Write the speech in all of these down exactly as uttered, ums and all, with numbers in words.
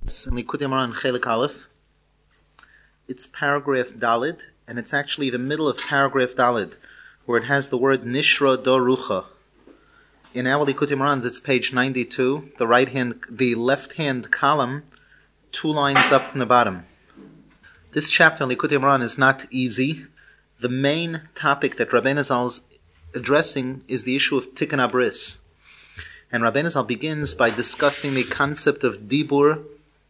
In Likutei Moharan Chelik Aleph, it's paragraph Dalid, and it's actually the middle of paragraph Dalid, where it has the word Nishra Do Rucha. In our Likutei Moharan, it's page ninety-two, the right hand, the left hand column, two lines up from the bottom. This chapter in Likutei Moharan is not easy. The main topic that Rabbeinu Zal's addressing is the issue of Tikkun Abris. And Rabbeinu Zal begins by discussing the concept of Dibur,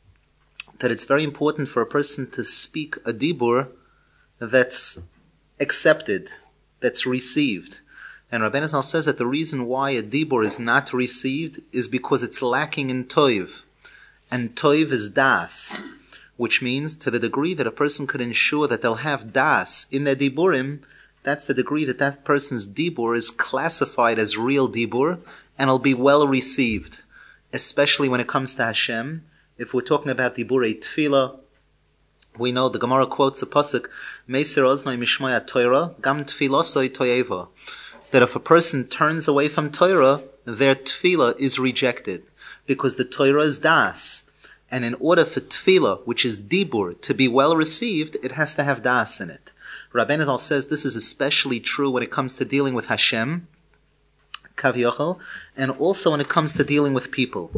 that it's very important for a person to speak a Dibur that's accepted, that's received. And Rabbeinu Zal says that the reason why a Dibur is not received is because it's lacking in Toiv. And Toiv is Das, which means to the degree that a person could ensure that they'll have Das in their Diburim, that's the degree that that person's Dibur is classified as real Dibur and will be well received, especially when it comes to Hashem. If we're talking about Diburei Tefillah, we know the Gemara quotes a pasuk, Meiser oznoi mishmaya Torah, gam tefilosoi toyeva, that if a person turns away from Torah, their tefillah is rejected, because the Torah is das. And in order for tefillah, which is dibur, to be well received, it has to have das in it. Rabbeinu Zal says this is especially true when it comes to dealing with Hashem, Kavyochel, and also when it comes to dealing with people.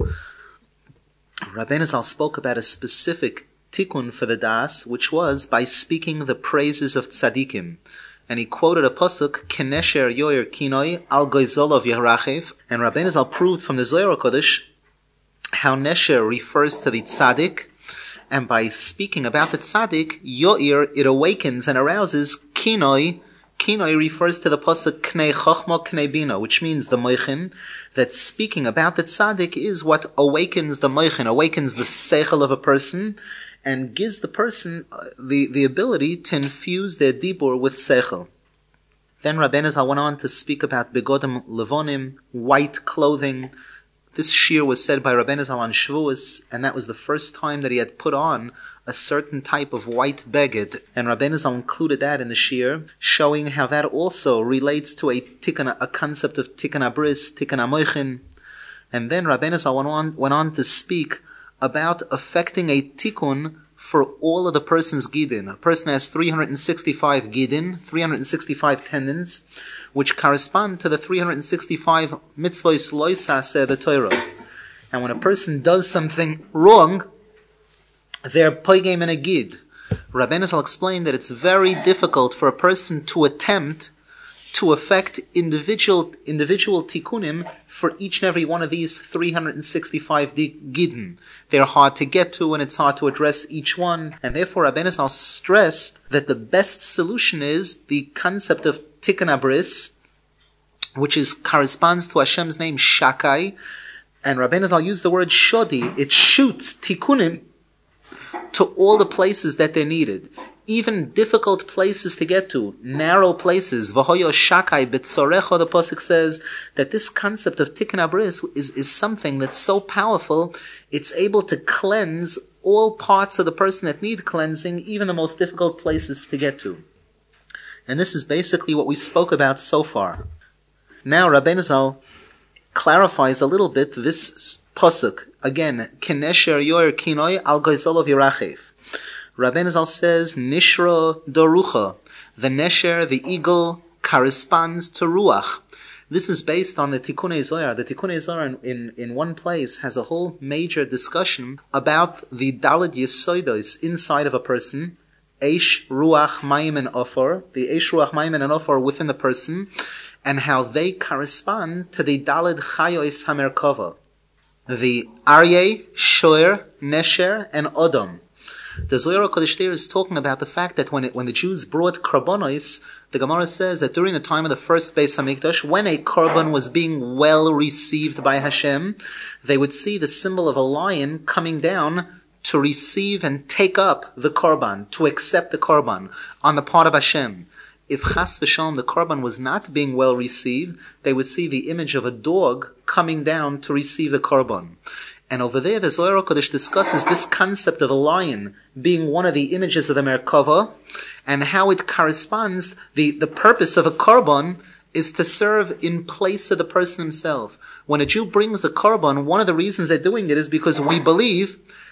Rabbeinu Zal spoke about a specific tikkun for the das, which was by speaking the praises of tzaddikim. And he quoted a pasuk, Kenesher yoyer kinoi al goizolov yerachev. And Rabbeinu Zal proved from the Zohar HaKodesh how Nesher refers to the tzaddik, and by speaking about the tzaddik, yoir, it awakens and arouses kinoi. Kinoi refers to the pasuk Knei Chochma Knei Bina, which means the moichin, that speaking about the tzaddik is what awakens the moichin, awakens the seichel of a person, and gives the person the, the ability to infuse their dibur with seichel. Then Rabbeinu Zal went on to speak about begodim levonim, white clothing. This shir was said by Rabbeinu Zal on Shavuos, and that was the first time that he had put on a certain type of white beged, and Rabbeinu Zal included that in the shir, showing how that also relates to a tikkun, a concept of tikkun abris, tikkun amoichin. And then Rabbeinu Zal went on, went on to speak about affecting a tikkun for all of the person's gidin. A person has three hundred sixty-five gidin, three hundred sixty-five tendons, which correspond to the three hundred sixty-five mitzvos lo yaseh the Torah. And when a person does something wrong, they're poigem in a gid. Rabbeinu Zal explained that it's very difficult for a person to attempt to affect individual individual tikkunim for each and every one of these three hundred sixty-five gidin. They're hard to get to, and it's hard to address each one. And therefore, Rabbeinu Zal stressed that the best solution is the concept of tikkun abris, which is corresponds to Hashem's name Shakai. And Rabbeinu Zal used the word shodi. It shoots tikkunim to all the places that they're needed. Even difficult places to get to, narrow places. V'hoyo shakai b'tzorecho, the pasuk says that this concept of tikkun abris is, is something that's so powerful, it's able to cleanse all parts of the person that need cleansing, even the most difficult places to get to. And this is basically what we spoke about so far. Now Rabbeinu Zal clarifies a little bit this pasuk. Again, Kenesher yoyer kinoi al goizolov yerachev. Rabbeinu Zal says, Nishra do rucha. The Nesher, the eagle, corresponds to Ruach. This is based on the Tikkunei Zohar. The Tikkunei Zohar in, in, in one place has a whole major discussion about the Daled Yesodos inside of a person. Eish, Ruach, Mayim, and Ofor. The Eish, Ruach, Mayim, and Ofor within the person, and how they correspond to the Daled Chayos HaMerkava. The Aryeh, Shoer, Nesher, and Odom. The Zohar HaKodesh there is talking about the fact that when it, when the Jews brought korbanos, the Gemara says that during the time of the first Beis HaMikdash, when a korban was being well received by Hashem, they would see the symbol of a lion coming down to receive and take up the korban, to accept the korban on the part of Hashem. If chas v'shalom the korban was not being well received, they would see the image of a dog coming down to receive the korban. And over there, the Zohar HaKodesh discusses this concept of a lion being one of the images of the Merkava, and how it corresponds, the, the purpose of a korban is to serve in place of the person himself. When a Jew brings a korban, one of the reasons they're doing it is because we believe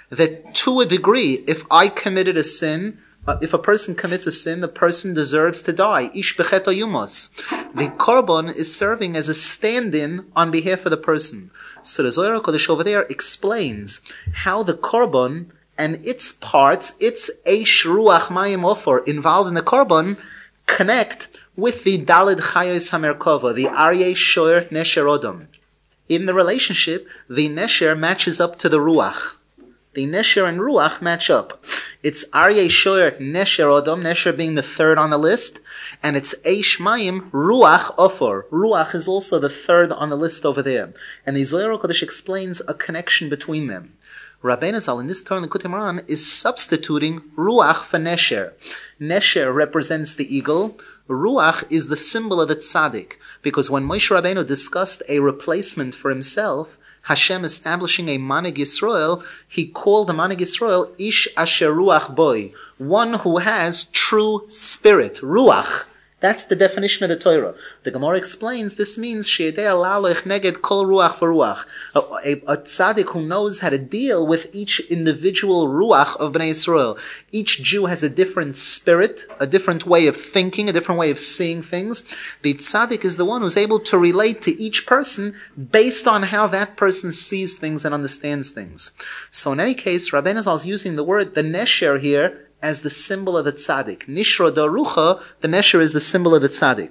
that to a degree, if I committed a sin, uh, if a person commits a sin, the person deserves to die. Ish becheta yumos. The korban is serving as a stand-in on behalf of the person. So the Zohar HaKadosh over there explains how the korban and its parts, its eish ruach mayim ofor involved in the korban, connect with the Dalid Chayos HaMerkava, the Aryeh Shoyer Nesher Odom. In the relationship, the Nesher matches up to the Ruach. The Nesher and Ruach match up. It's Aryeh Shoyer Nesher Odom, Nesher being the third on the list, and it's Eish Mayim Ruach Ofor. Ruach is also the third on the list over there. And the Zohar HaKadosh explains a connection between them. Rabbeinu Zal in this turn in Likutei Moharan is substituting Ruach for Nesher. Nesher represents the eagle. Ruach is the symbol of the tzaddik, because when Moshe Rabbeinu discussed a replacement for himself, Hashem establishing a Manig Yisrael, he called the Manig Yisrael Ish Asher Ruach Boy, one who has true spirit, Ruach. That's the definition of the Torah. The Gemara explains this means she'edei alalech neged kol ruach v'ruach. A, a, a tzaddik who knows how to deal with each individual ruach of Bnei Yisrael. Each Jew has a different spirit, a different way of thinking, a different way of seeing things. The tzaddik is the one who's able to relate to each person based on how that person sees things and understands things. So in any case, Rabbeinu Zal is using the word, the nesher here, as the symbol of the tzaddik. Nishra darucha, the nesher is the symbol of the tzaddik.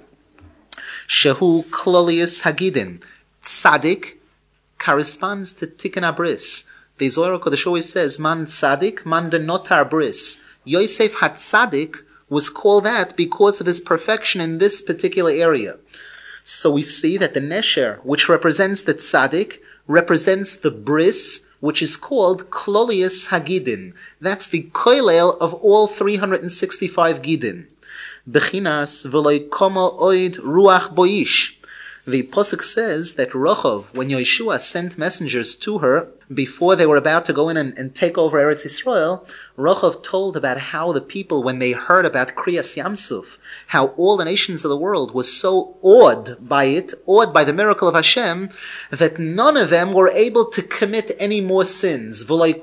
Shehu klolius hagidin. Tzaddik corresponds to tikkun abris. The Zohar HaKadosh always says, man tzaddik, man de notar bris. Yosef HaTzaddik was called that because of his perfection in this particular area. So we see that the nesher, which represents the tzaddik, represents the bris, which is called Klolius Hagidin. That's the koilel of all three hundred sixty-five Gidin. Bechinas v'loi komo oid ruach boish. The Pasuk says that Rochov, when Yeshua sent messengers to her, before they were about to go in and, and take over Eretz Yisrael, Rochov told about how the people, when they heard about Kriyas Yamsuf, how all the nations of the world were so awed by it, awed by the miracle of Hashem, that none of them were able to commit any more sins.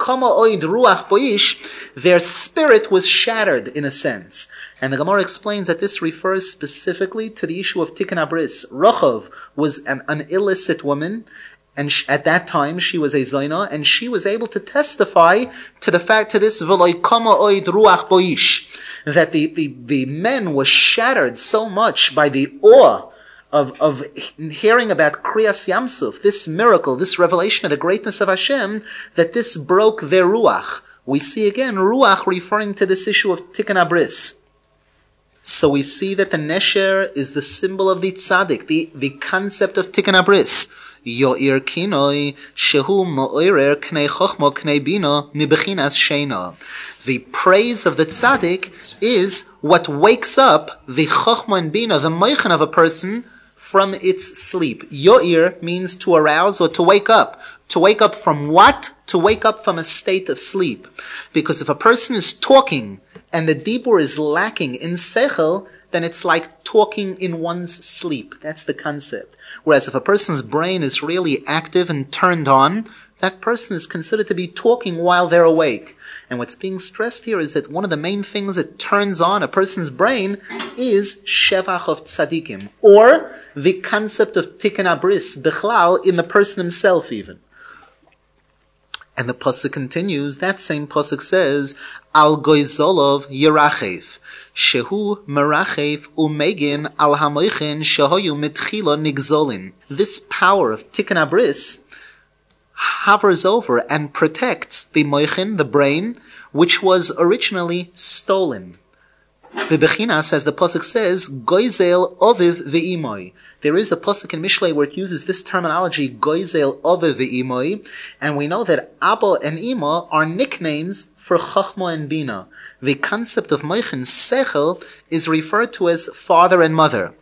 Their spirit was shattered, in a sense. And the Gemara explains that this refers specifically to the issue of Tikkun Abris. Rochov was an, an illicit woman, and sh- at that time she was a Zaina, and she was able to testify to the fact to this V'loi kama oid ruach boish, that the, the, the men were shattered so much by the awe of, of hearing about Kriyas Yamsuf, this miracle, this revelation of the greatness of Hashem, that this broke their ruach. We see again ruach referring to this issue of Tikkun Abris. So we see that the nesher is the symbol of the tzaddik, the, the concept of Tikkun Abris. Yo'ir kinoi shehu mo'irer knei chochmo knei bina mibechinas sheina. The praise of the tzaddik is what wakes up the chochma and bina, the moichen of a person, from its sleep. Yo'ir means to arouse or to wake up. To wake up from what? To wake up from a state of sleep. Because if a person is talking and the dibur is lacking in sechel, then it's like talking in one's sleep. That's the concept. Whereas if a person's brain is really active and turned on, that person is considered to be talking while they're awake. And what's being stressed here is that one of the main things that turns on a person's brain is shevach of tzadikim, or the concept of tikkun abris, bichlal, in the person himself even. And the pasuk continues, that same pasuk says, Al goizolov yirachev, shehu merachev umegin al hamoichin shehoyu mitchila nigzolin. This power of tikkun abris hovers over and protects the moichin, the brain, which was originally stolen. Bebechinas, as the pasuk says, goizel oviv ve'imoy. There is a pasuk in Mishlei where it uses this terminology, goizel oviv ve'imoy, and we know that Abba and Ima are nicknames for Chachma and Bina. The concept of moichin, sechel, is referred to as father and mother.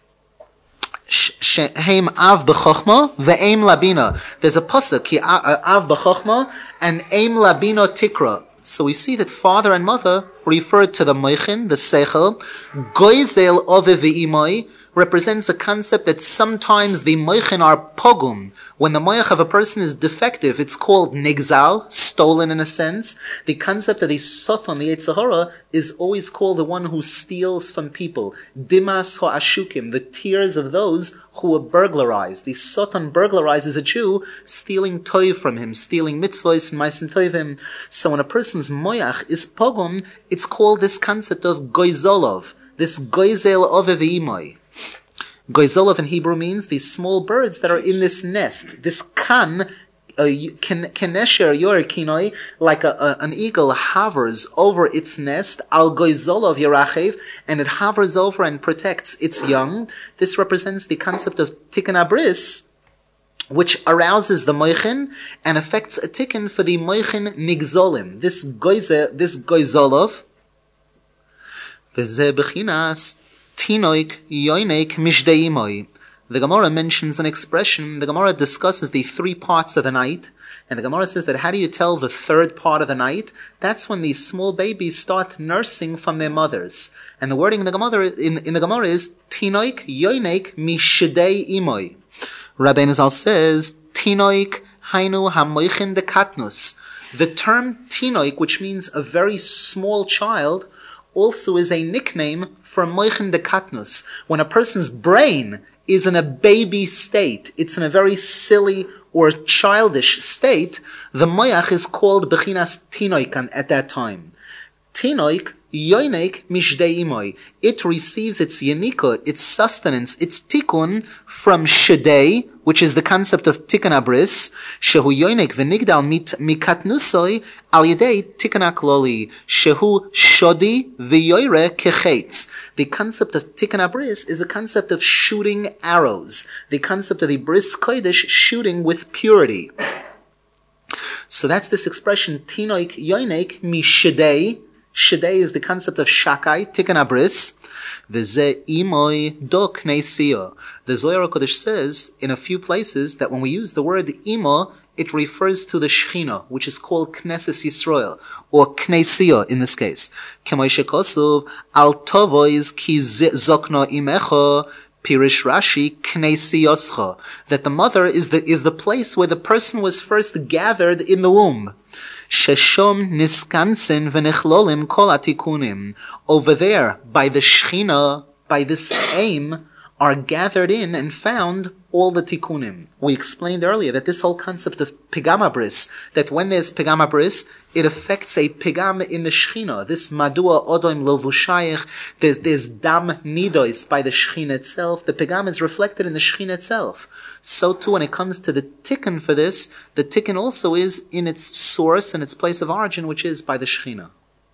Shehem av b'chochma ve'em labina. There's a pasuk, ki av b'chochma and em labina tikra. So we see that father and mother refer to the moichin, the sechel, goizel ove ve'imai, represents a concept that sometimes the moichin are pogum. When the moich of a person is defective, it's called nigzal, stolen in a sense. The concept of the soton, the Yetzer Hara, is always called the one who steals from people. Dimas ha'ashukim, the tears of those who were burglarized. The soton burglarizes a Jew, stealing toiv from him, stealing mitzvahs and ma'asim toivim. So when a person's moyach is pogum, it's called this concept of goizolov, this goizel ovev. Goizolov in Hebrew means these small birds that are in this nest. This kan, kenesher yor kinoi, like a, a, an eagle hovers over its nest, al goizolov yerachev, and it hovers over and protects its young. This represents the concept of tikkun abris, which arouses the moichin and affects a tikkun for the moichin nigzolim. This goize, this goizolov, v'zeh b'chinas tinoik yoinek mishdeimoi. The Gemara mentions an expression. The Gemara discusses the three parts of the night, and the Gemara says that how do you tell the third part of the night? That's when these small babies start nursing from their mothers. And the wording in the Gemara in, in the Gemara is tinoik yoinek mishidei imoi. Rabbi Nizal says tinoik hainu hamoichin de katnus. The term tinoik, which means a very small child, also is a nickname for moichin de katnus. When a person's brain is in a baby state, it's in a very silly or childish state, the moyach is called bechinas tinoik at that time. Tinoik, yoinek mishdei imoy. It receives its yenika, its sustenance, its tikkun from shedei, which is the concept of tikkun abris, shehu yoinek v'nigdal mikatnusoi al yedei tikkun akloli, shehu shodi v'yoire kechetz. The concept of tikkun abris is a concept of shooting arrows. The concept of the bris kodesh, shooting with purity. So that's this expression, tinoik yoinek mishedei. Shedei is the concept of shakai, tikkun abris. V'zeh imoy do knesia. The Zohar HaKodesh says in a few places that when we use the word imo, it refers to the Shechina, which is called Knesset Yisrael, or Knesia in this case. K'may shekosov, al tovois ki zokno imecha, Pirish Rashi, Knesiyoscha, that the mother is the, is the place where the person was first gathered in the womb. Sheshom niskansen v'nechlolim kol atikunim. Over there, by the Shechina, by this aim, are gathered in and found all the tikkunim. We explained earlier that this whole concept of pigam abris, that when there's pigam abris, it affects a pigam in the Shechina. This madua odoim levushayich, there's, there's dam nidois by the Shechina itself. The pigam is reflected in the Shechina itself. So too when it comes to the tikkun for this, the tikkun also is in its source and its place of origin, which is by the Shechina.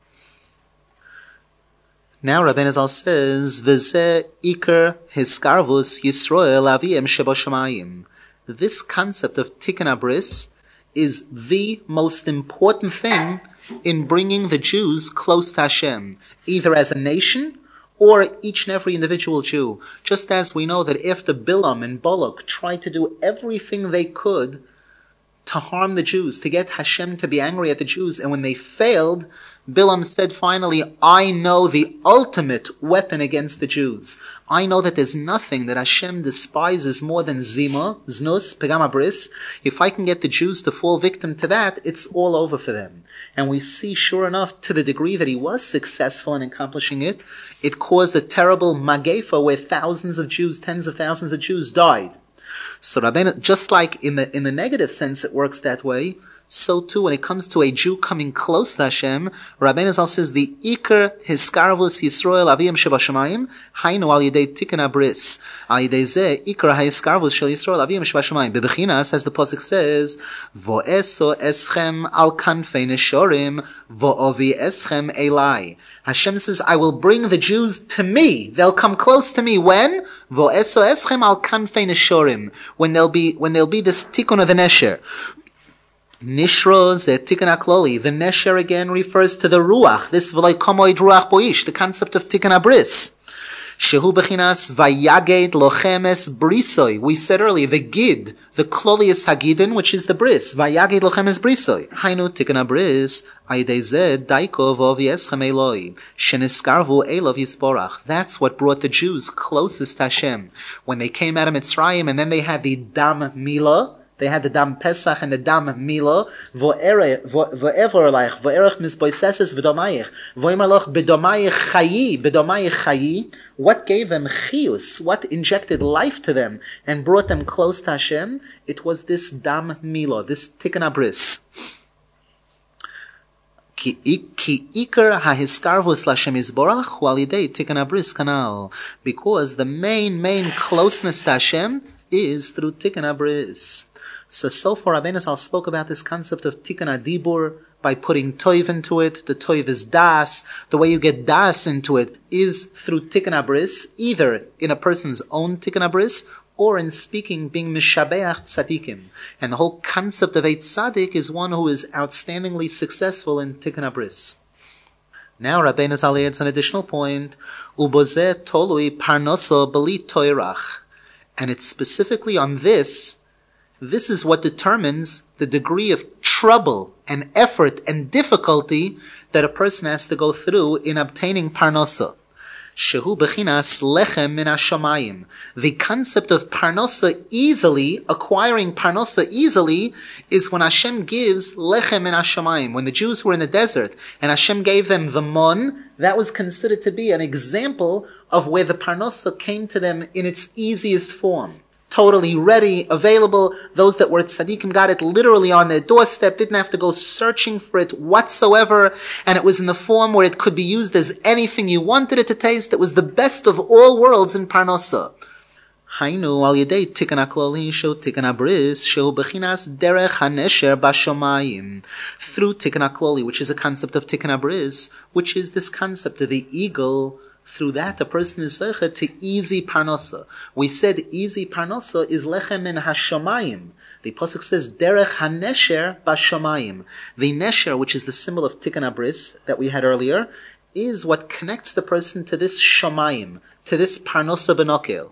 Now Rabbi Nizal says, "V'zeh iker hiskarvus Yisroel aviem shebashamayim." This concept of tikkun abris is the most important thing in bringing the Jews close to Hashem, either as a nation or each and every individual Jew. Just as we know that after Bilam and Balak tried to do everything they could to harm the Jews, to get Hashem to be angry at the Jews, and when they failed, Bilam said finally, I know the ultimate weapon against the Jews. I know that there's nothing that Hashem despises more than zima, znus, pegam abris. If I can get the Jews to fall victim to that, it's all over for them. And we see, sure enough, to the degree that he was successful in accomplishing it, it caused a terrible magefa where thousands of Jews, tens of thousands of Jews died. So Rabbeinu, just like in the in the negative sense it works that way, so too when it comes to a Jew coming close to Hashem, Rabbeinu Zal says the Iker Hiskarvus Yisroel Avim Shebashamayim Hainu Al Yedei Tikkun Abris Al Yedei Zeh Iker Hiskarvus Shel Yisroel Avim Shebashamayim Bebechinas, as the pasuk says, Vo'eso Eschem Al Kanfei Neshorim Vo'ovi Eschem Elai. Hashem says, I will bring the Jews to me. They'll come close to me. When? Vo'eso Eschem Al Kanfei Neshorim. When there'll be, when there'll be this tikkun of the Nesher. Nishro ze tikkun akloli. The Nesher again refers to the Ruach. This v'loi komoid Ruach boish, the concept of tikkun abris. Shehu bechinas vayaged lochemes brisoi. We said earlier, the gid, the klolius hagidin, which is the bris. Vayaged lochemes brisoi. Hainu tikkun bris. Aydezed daiko vov yeschem Eloi. Sheniskarvu elov yisporach. That's what brought the Jews closest to Hashem. When they came out of Mitzrayim, and then they had the dam milah. They had the dam Pesach and the dam Mila. Vo'ever like vo'erech misboiseses v'domayich. Vo'imar loch bedomayich chayi, bedomayich chayi. What gave them chiyus? What injected life to them and brought them close to Hashem? It was this dam Mila, this tikkun bris. Ki ikar hahiskarvus l'Hashem yisborach hu'alidei tikkun bris kanal. Because the main, main closeness to Hashem is through tikkun bris. So, so far, Rabbeinu Zal spoke about this concept of tikkun adibur by putting toiv into it. The toiv is das. The way you get das into it is through tikkun bris, either in a person's own tikkun bris or in speaking, being mishabeach tzadikim. And the whole concept of a tzaddik is one who is outstandingly successful in tikkun bris. Now, Rabbeinu Zal adds an additional point: ubozeh tolui parnoso beli toirach. And it's specifically on this, this is what determines the degree of trouble and effort and difficulty that a person has to go through in obtaining parnosa. Shehu bechinas lechem min hashamayim. The concept of parnosa easily, acquiring parnosa easily, is when Hashem gives lechem min hashamayim. When the Jews were in the desert and Hashem gave them the mon, that was considered to be an example of where the parnosa came to them in its easiest form. Totally ready, available. Those that were tzaddikim got it literally on their doorstep, didn't have to go searching for it whatsoever, and it was in the form where it could be used as anything you wanted it to taste. It was the best of all worlds in parnosa. Hainu al yedei tikkun hakloli shu tikkun bris shu bechinas derech hanesher bashomayim. Through tikkun hakloli, which is a concept of tikkun bris, which is this concept of the eagle. Through that, a person is zeicha to easy parnosa. We said easy parnosa is lechem min hashamayim. The pasuk says derech hanesher bashamayim. The nesher, which is the symbol of tikkun bris that we had earlier, is what connects the person to this shamayim, to this parnosa benokel.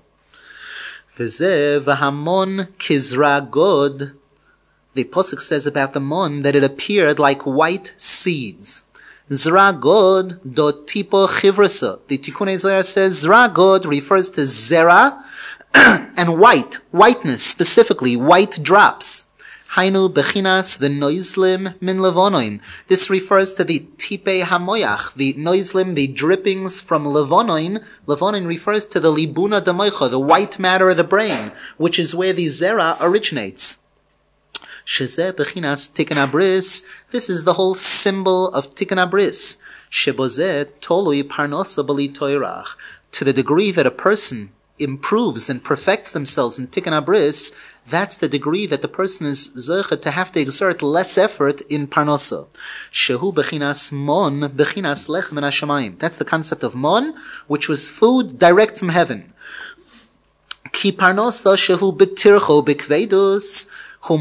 V'zeh v'hamon kizra god. The pasuk says about the mon that it appeared like white seeds. Zra god do tipo chivrasa. The Tikkun Zohar says Zra god refers to zera and white, whiteness specifically, white drops. Hainu bechinas v'noizlim min levonoin. This refers to the tipe hamoyach, the noizlim, the drippings from levonoin. Levonoin refers to the libuna damoicha, the white matter of the brain, which is where the zera originates. Shezeh bechinas tikkun bris. This is the whole symbol of tikkun bris. Shebozeh tolui parnosa b'li toirach. To the degree that a person improves and perfects themselves in tikkun bris, that's the degree that the person is zeicha to have to exert less effort in parnosa. Shehu bechinas mon bechinas lechem min hashamayim. That's the concept of mon, which was food direct from heaven. Ki parnosa shehu betircho bekvedus. The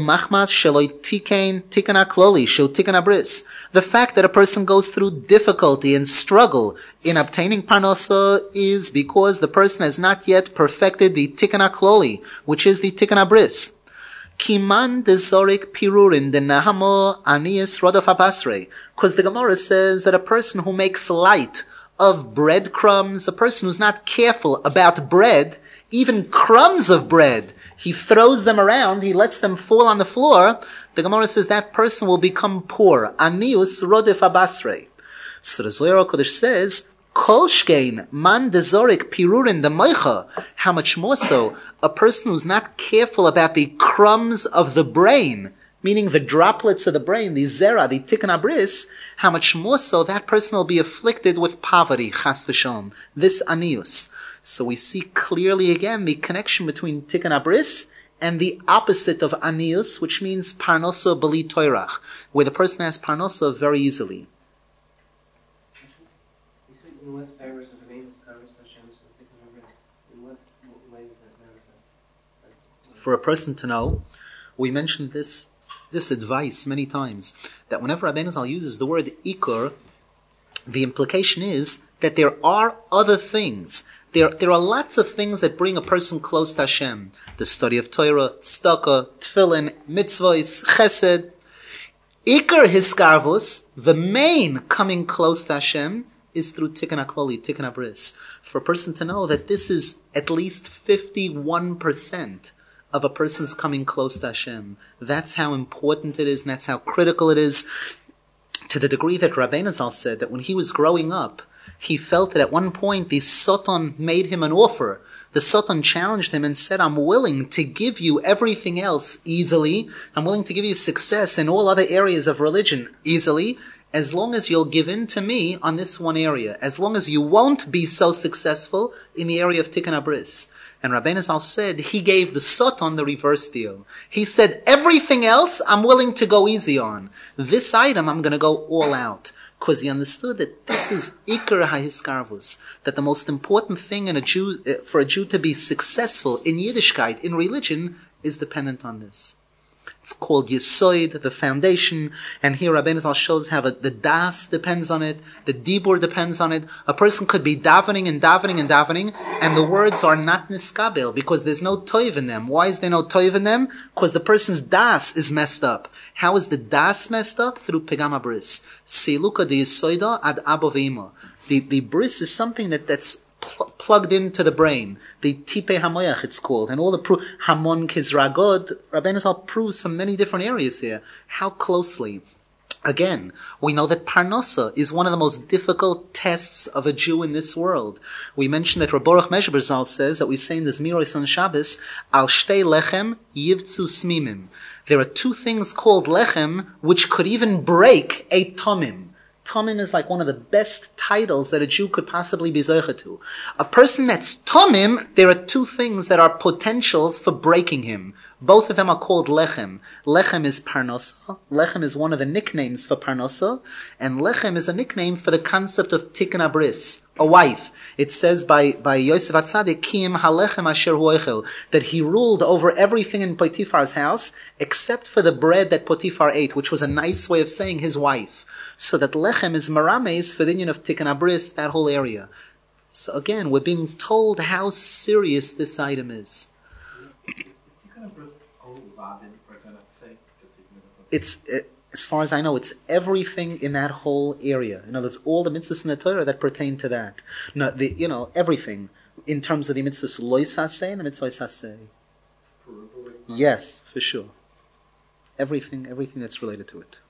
fact that a person goes through difficulty and struggle in obtaining parnosa is because the person has not yet perfected the tikkun hakloli, which is the tikkun bris. Kiman dezorik pirurin de nahamo anias rodof abasre. Because the Gemara says that a person who makes light of breadcrumbs, a person who's not careful about bread, even crumbs of bread, he throws them around, he lets them fall on the floor, the Gemara says that person will become poor. Anius rodef abasre. So the Zohar HaKodesh says, Kol shkein man dezorik pirurin demoicha. How much more so, a person who's not careful about the crumbs of the brain, meaning the droplets of the brain, the zera, the tikkun bris, how much more so that person will be afflicted with poverty, chas v'shalom, this anius. So we see clearly again the connection between tikkun bris and the opposite of anius, which means parnosa b'li toirach, where the person has parnosa very easily. You said in the West Paris of the name is Karas Hashem, so tikkun bris. In what way does that manifest? For a person to know, we mentioned this this advice many times, that whenever Rabbeinu Zal uses the word ikar, the implication is that there are other things There, there are lots of things that bring a person close to Hashem. The study of Torah, tzedakah, tefillin, mitzvahs, chesed. Iker hiskarvus, the main coming close to Hashem, is through tikkun hakloli, tikkun habris. For a person to know that this is at least fifty-one percent of a person's coming close to Hashem. That's how important it is, and that's how critical it is, to the degree that Rabbeinu Zal said that when he was growing up, he felt that at one point the Satan made him an offer. The Satan challenged him and said, I'm willing to give you everything else easily. I'm willing to give you success in all other areas of religion easily, as long as you'll give in to me on this one area, as long as you won't be so successful in the area of Tikkun HaBris. And Rabbeinu Zal said he gave the Satan the reverse deal. He said, everything else I'm willing to go easy on. This item I'm going to go all out. Because he understood that this is Iker HaHiskarvus, that the most important thing in a Jew, for a Jew to be successful in Yiddishkeit, in religion, is dependent on this. It's called Yesoid, the foundation, and here Rabbeinu Zal shows how the, the das depends on it, the dibur depends on it. A person could be davening and davening and davening, and the words are not niskabel, because there's no toiv in them. Why is there no toiv in them? Because the person's das is messed up. How is the das messed up? Through pegam habris. Siluka de Yesoida ad abo ve'imo. The, the bris is something that, that's pl- plugged into the brain. The Tipe Hamoyach, it's called. And all the pro- Hamon Kizragod, Rabbeinu Zal proves from many different areas here how closely. Again, we know that Parnasa is one of the most difficult tests of a Jew in this world. We mentioned that Rabbi Baruch Mezheber Zal says that we say in the Zmiros on Shabbos, Al Shtei Lechem Yivtzu Smimim. There are two things called Lechem which could even break a Tomim. Tomim is like one of the best titles that a Jew could possibly be zeicha to. A person that's Tomim, there are two things that are potentials for breaking him. Both of them are called Lechem. Lechem is Parnosa. Lechem is one of the nicknames for Parnosa. And Lechem is a nickname for the concept of Tikkun HaBris, a wife. It says by, by Yosef HaTzadik, Kiyim HaLechem Asher Huochel, that he ruled over everything in Potiphar's house, except for the bread that Potiphar ate, which was a nice way of saying his wife. So that Lechem is Marames for the union of Tikkun HaBris, that whole area. So again, we're being told how serious this item is. It's, it, as far as I know, it's everything in that whole area. You know, there's all the mitzvahs in the Torah that pertain to that. No, the, you know, everything in terms of the mitzvahs loisaseh and the mitzvah saseh. Yes, for sure. Everything, everything that's related to it.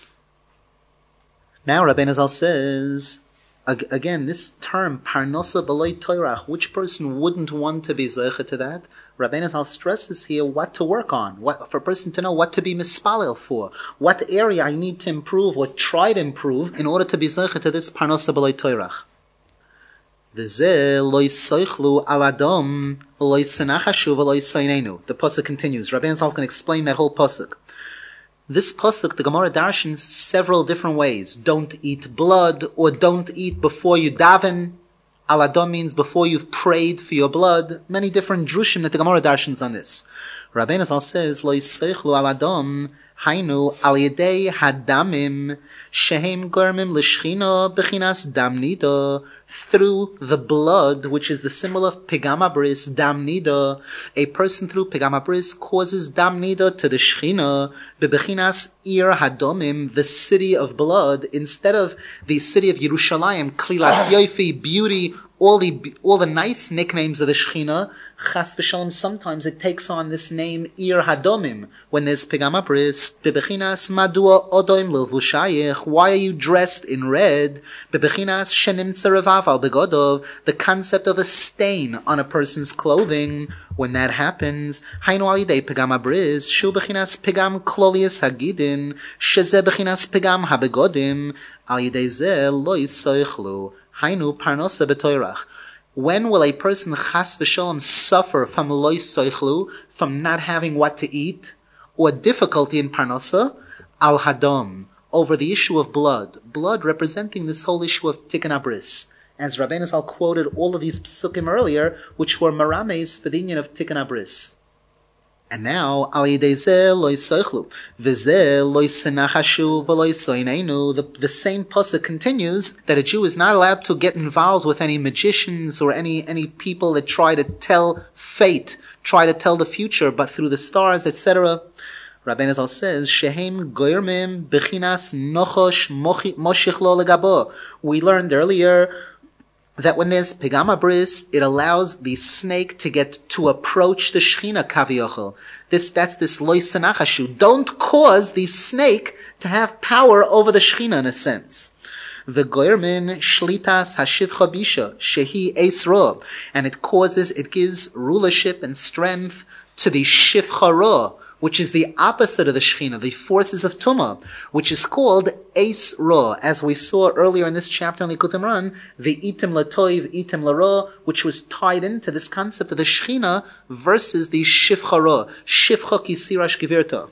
Now Rabbeinu Zal says, again, this term, Parnosa B'loi Toirach, which person wouldn't want to be zeicha to that? Rabbeinu Zal stresses here what to work on, what, for a person to know what to be mispalel for, what area I need to improve or try to improve in order to be zeicha to this Parnosa B'loi Toirach. V'zeh lo yisoichlu al adom lo yisenachashu v'lo yisoinenu. The pasuk continues. Rabbeinu Zal is going to explain that whole pasuk. This pasuk, the Gemara darshans several different ways. Don't eat blood, or don't eat before you daven. Al adom means before you've prayed for your blood. Many different drushim that the Gemara darshans on this. Rabbeinu Zal says, Lo yiseichlu al adom, hainu al yedei hadamim, shehem garmim l'shchina bechinas dam nida. Through the blood, which is the symbol of pegam habris, dam nida, a person through pegam habris causes dam nida to the shchina, bebechinas ir hadomim, the city of blood, instead of the city of Yerushalayim, klilas yofi, beauty, all the all the nice nicknames of the shchina. Chas v'shalom, sometimes it takes on this name Ir Hadomim when there's Pegam HaBris. Bebechinas Madua Odoim Lilvushayich. Why are you dressed in red? Bebechinas Shenim Tzerevav Al Begodov. The concept of a stain on a person's clothing. When that happens, Hainu Al Yidei Pegam HaBris. Shu bechinas Pegam Klolius Hagidin. Sheze bechinas Pegam HaBegodim. Al Yidei Zeh Lo Yisoichlu. Hainu Parnosa B'Toirach. When will a person chas v'shalom suffer from loy soichlu, from not having what to eat, or difficulty in parnasa? Al hadom, over the issue of blood. Blood representing this whole issue of tikkun habris. As Rabbeinu Zal quoted all of these psukim earlier, which were marames for the union of tikkun habris. And now, al yidei zeh lo yisoichlu, v'zeh lo yisenachashu v'lo yisoinenu. The the same pasuk continues that a Jew is not allowed to get involved with any magicians or any any people that try to tell fate, try to tell the future, but through the stars, et cetera. Rabbeinu Zal says, Shehem goyrmim bechinas nochosh moshich lo legabo. We learned earlier that when there's Pegama Bris, it allows the snake to get to approach the Shechina Kaviochel. This, that's this Loi Senachashu. Don't cause the snake to have power over the Shechina in a sense. V'goyrmin shlitas hashivcha bisha shehi eis ra, and it causes, it gives rulership and strength to the shivcha ra, which is the opposite of the Shechina, the forces of Tumah, which is called Eis Ra, as we saw earlier in this chapter in Likutei Moharan, the Itim Latoiv, Itim Lara, which was tied into this concept of the Shechina versus the Shivcha Ra, Shivcha Kisirash Gevirta.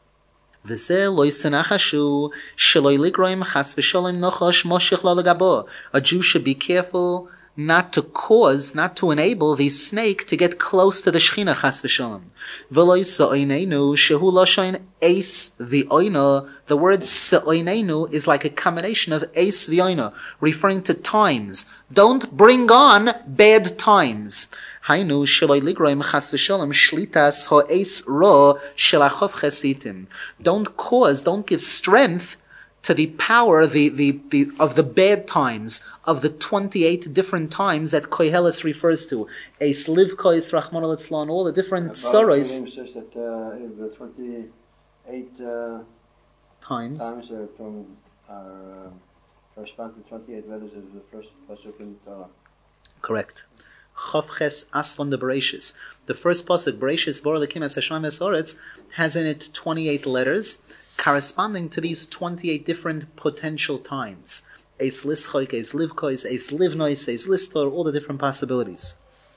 V'zeh lo yisenachashu shelo yiligroim chas v'sholem nochosh moshich lo legabo. A Jew should be careful not to cause, not to enable the snake to get close to the Shechina chas v'sholem. V'lo yisoinenu shehu loshain eis v'oina. The word se'oinenu is like a combination of eis v'oina, referring to times. Don't bring on bad times. Hainu shelo yiligroim chas v'sholem shlitas ha'eis ra shelachov chesitim. Don't cause, don't give strength to the power the, the, the, of the bad times, of the twenty-eight different times that Koheles refers to. Eis livkois, Rachmana litzlan, all the different sorrows. says that uh, the twenty-eight uh, times, times are from, are, uh, correspond to twenty-eight letters of the first pasuk in Torah. Correct. Chavches Asvan de Bereshis. The first pasuk, Bereshis Bor Elokim es Hashem es Oretz, has in it twenty-eight letters, corresponding to these twenty-eight different potential times. Eis lischoik, eis livkois, eis livnois, eis listor, all the different possibilities.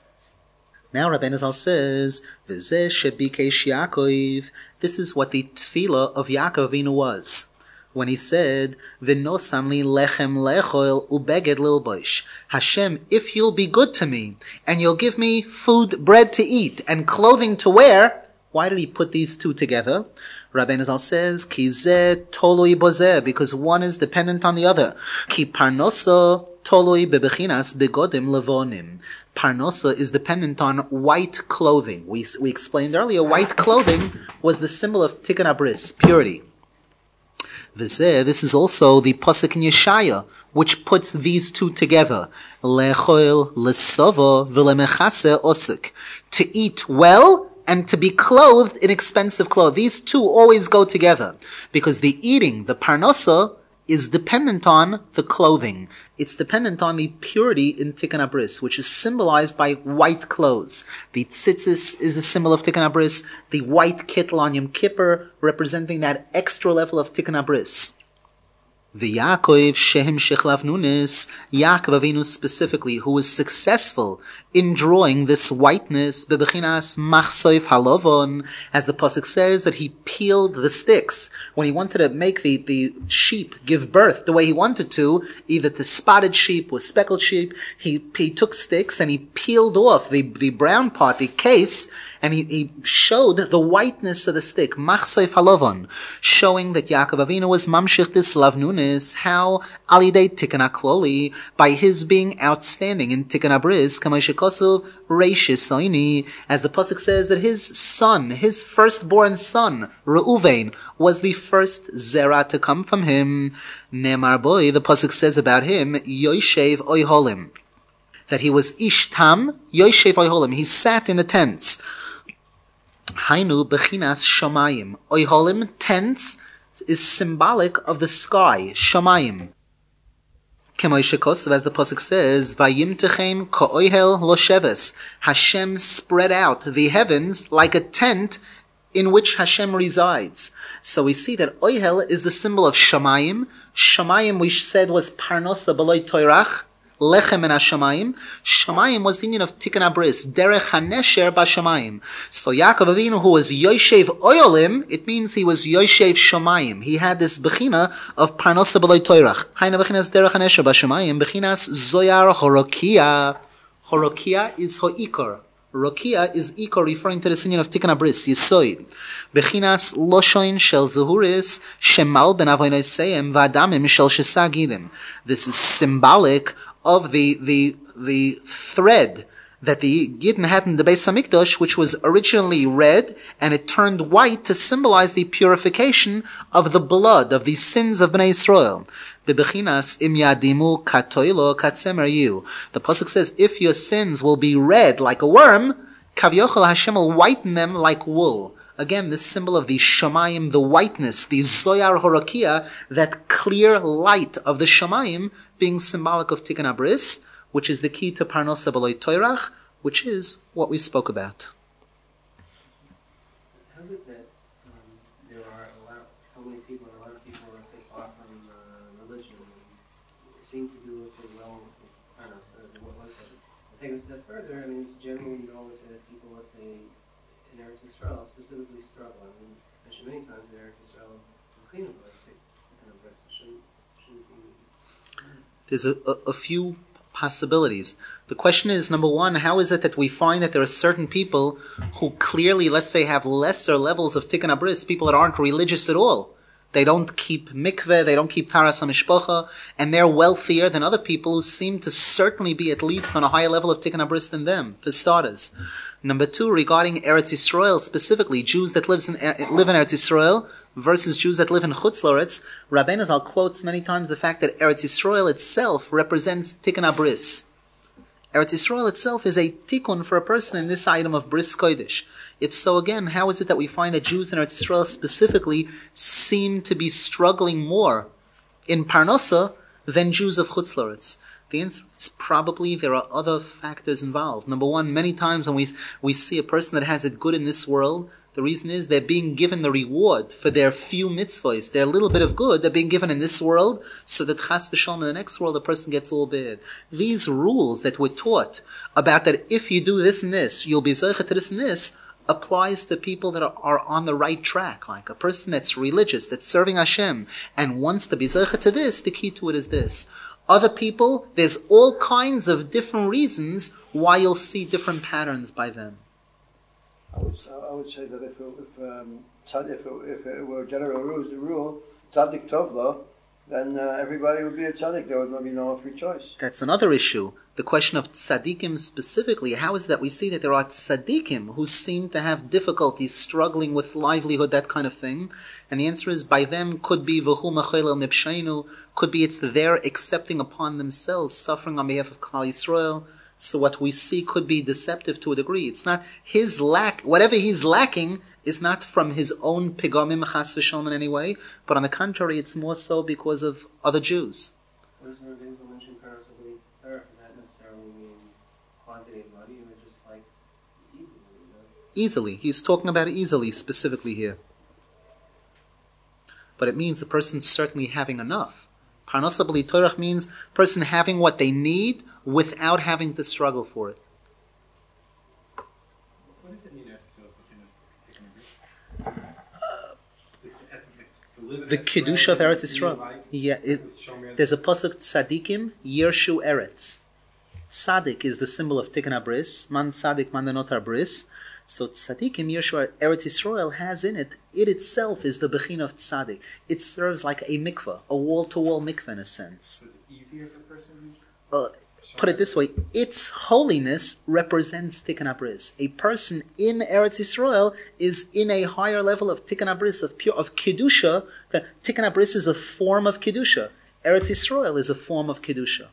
Now Rabbeinu Zal says, V'zeh shebikesh Yaakov. This is what the tefillah of Yaakov Avinu was, when he said, V'nosam li lechem lechol ubeged lilbosh. Hashem, if you'll be good to me, and you'll give me food, bread to eat, and clothing to wear. Why did he put these two together? Rabbeinu Zal says, Ki zeh tolui bozeh, because one is dependent on the other. Ki parnosa tolui bebechinas begodim levonim. Parnosa is dependent on white clothing. We, we explained earlier, white clothing was the symbol of Tikkun Abris, purity. V'zeh, this is also the pasuk in Yeshaya, which puts these two together. Lechoil, lesova, v'lemechase osuk. To eat well, and to be clothed in expensive clothes. These two always go together, because the eating, the parnosa, is dependent on the clothing. It's dependent on the purity in Tikkun Abris, which is symbolized by white clothes. The tzitzis is a symbol of Tikkun Abris, the white kittel on Yom Kippur, representing that extra level of Tikkun Abris. The Yaakov Shehem Shechlav Nunis, Yaakov Avinu specifically, who was successful in drawing this whiteness, bebechinas machsoif halovon, as the pasuk says that he peeled the sticks when he wanted to make the, the sheep give birth the way he wanted to, either the spotted sheep or speckled sheep. He he took sticks and he peeled off the, the brown part, the case, and he, he showed the whiteness of the stick, machsoif halovon, showing that Yaakov Avinu was mamshich this lavnunis. How alidei Tikkun HaKloli, by his being outstanding in Tikkun Abris, kamashikosov reishis soini, as the pasuk says that his son, his firstborn son, Reuven, was the first zera to come from him. Ne'emar boy, the pasuk says about him, Yoshev Oiholim, that he was ishtam Yoshev Oiholim. He sat in the tents. Hainu bechinas shamayim. Oiholim, tents, is symbolic of the sky, shamayim. K'moishe kosav, as the pasuk says, Vayimtechem ka'oihel losheves. Hashem spread out the heavens like a tent in which Hashem resides. So we see that oihel is the symbol of shamayim. Shamayim, we said, was parnosa b'loi toirach, lechem en hashamayim. Shamayim was the union of Tikkun Abris, derech hanesher b'shamayim. So Yaakov Avinu, who was Yoshev Oyolim, it means he was Yoshev Shamayim. He had this bechina of parnosa b'loi toirach. Haina bechinas derech hanesher b'shamayim, bechinas zoyar horokia. Horokia is hoikor, Rokia is Iko, referring to the sinion of Tikkun Abris, Yisoid. Bechinas Loshoin Shel Zehuris Shemal Ben Avonoseiim V'Adamim Shel Shesagidim. This is symbolic of the the the thread that the Yidden had in the Beis Hamikdash, which was originally red, and it turned white to symbolize the purification of the blood, of the sins of Bnei Yisrael. Bebechinas im yadimu katoilo katsemer yu. The pasuk says, if your sins will be red like a worm, kavyochel Hashem will whiten them like wool. Again, this symbol of the shamayim, the whiteness, the zoyar horokia, that clear light of the shamayim, being symbolic of Tikkun Abris, which is the key to Parnosa B'loi Toirach, which is what we spoke about. How is it that um, there are a lot, so many people, a lot of people, let's say, far from uh, religion, and seem to do, let's say, well, I don't know, so what was it? I think a step further, I mean, it's generally known as that people, let's say, in Eretz Yisrael specifically struggle. I mean, mentioned many times that Eretz Yisrael is clean of it, kind of rest, shouldn't, shouldn't be. There's a, a, a few possibilities. The question is, number one, how is it that we find that there are certain people who clearly, let's say, have lesser levels of Tikkun Abris, people that aren't religious at all? They don't keep mikveh, they don't keep taras hamishpacha, and they're wealthier than other people who seem to certainly be at least on a higher level of Tikkun Abris than them, for starters. Number two, regarding Eretz Yisrael specifically, Jews that lives in, live in Eretz Yisrael versus Jews that live in Chutz La'aretz, Rabbeinu Zal quotes many times the fact that Eretz Yisrael itself represents Tikkun Abris. Eretz Yisrael itself is a tikkun for a person in this item of Bris Kodesh. If so, again, how is it that we find that Jews in Eretz Yisrael specifically seem to be struggling more in Parnosa than Jews of Chutz La'aretz? The answer is probably there are other factors involved. Number one, many times when we, we see a person that has it good in this world, the reason is they're being given the reward for their few mitzvahs, their little bit of good, they're being given in this world, so that chas v'shalom in the next world, the person gets all bad. These rules that we're taught about that if you do this and this, you'll be zeichet to this and this, applies to people that are, are on the right track. Like a person that's religious, that's serving Hashem, and wants to be zeichet to this, the key to it is this. Other people, there's all kinds of different reasons why you'll see different patterns by them. I would, I would say that if it, if, um, tzad, if, it, if it were general rules, the rule, tzaddik tovlo, then uh, everybody would be a tzaddik. There would be no free choice. That's another issue. The question of tzaddikim specifically, how is it that we see that there are tzaddikim who seem to have difficulty struggling with livelihood, that kind of thing? And the answer is, by them could be v'hu machel el mipsheinu, could be it's their accepting upon themselves, suffering on behalf of Klal Yisrael. So what we see could be deceptive to a degree. It's not his lack, whatever he's lacking is not from his own pigomim chas v'shalom in any way, but on the contrary, it's more so because of other Jews. What does Rabbi Hazel mention paradoxically? Does that necessarily mean quantity of money, or just like easily? You know? Easily. He's talking about it easily, specifically here. But it means the person's certainly having enough. Parnosa b'li Torach means person having what they need without having to struggle for it. What does it mean to The Kiddush of Eretz Yisrael. Yeah, it, there's a pasuk tzadikim yershu eretz. Tzadik is the symbol of Tikkun Abris. Man tzadik, man denotar bris. So tzadikim yershu Eretz Yisrael has in it, it itself is the bechin of tzadik. It serves like a mikveh, a wall-to-wall mikveh in a sense. Is it easier for a person? Uh, Put it this way, its holiness represents Tikkun Abris. A person in Eretz Yisrael is in a higher level of Tikkun Abris, of pure, of Kedusha. Tikkun Abris is a form of Kedusha. Eretz Yisrael is a form of Kedusha.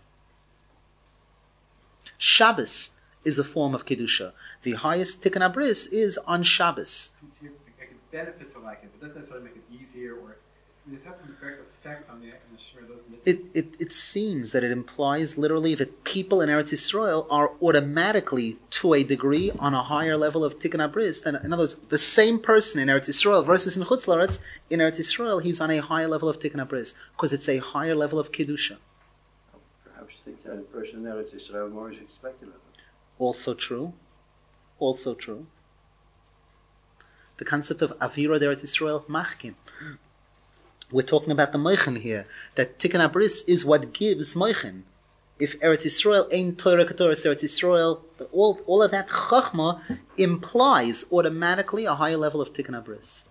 Shabbos is a form of Kedusha. The highest Tikkun Abris is on Shabbos. Like its benefits are like it, but doesn't necessarily make it easier, or does it have some direct effect on the, on the Shemir, those mitzvahs? It, it, it seems that it implies literally that people in Eretz Yisrael are automatically, to a degree, on a higher level of Tikkun Abris. Than, in other words, the same person in Eretz Yisrael versus in Chutz La'aretz, in Eretz Yisrael, he's on a higher level of Tikkun Abris, because it's a higher level of Kedusha. Perhaps think that a person in Eretz Yisrael more is expected of it. Also true. Also true. The concept of Avira Eretz Yisrael Machkim. We're talking about the Moichin here, that Tikkun Abris is what gives Moichin. if Eretz Yisrael ain't Torah K'Torah Eretz Yisrael, all, all of that Chachma implies automatically a higher level of Tikkun Abris.